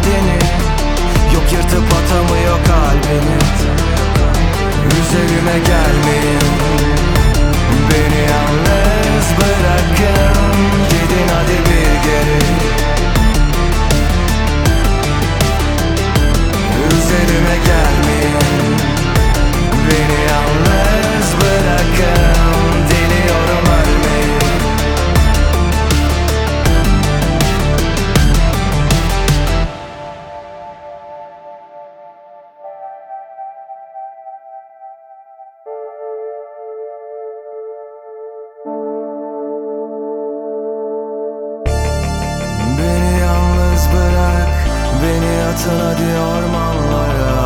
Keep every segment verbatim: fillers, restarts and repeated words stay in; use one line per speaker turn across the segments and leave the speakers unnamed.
kendini, yok yırtıp atamıyor kalbini. Üzerime gelmeyin, beni yalnız bırakın. Gidin hadi bir geri. Üzerime gelmeyin, beni yalnız bırakın. Diliyorum ölmeyi. Beni yalnız bırak, beni atın hadi ormanlara.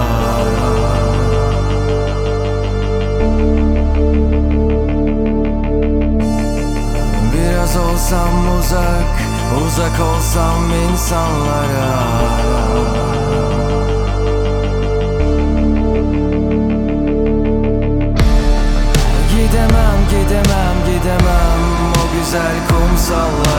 Biraz olsam uzak, uzak olsam insanlara. Gidemem, gidemem, gidemem o güzel kumsallara.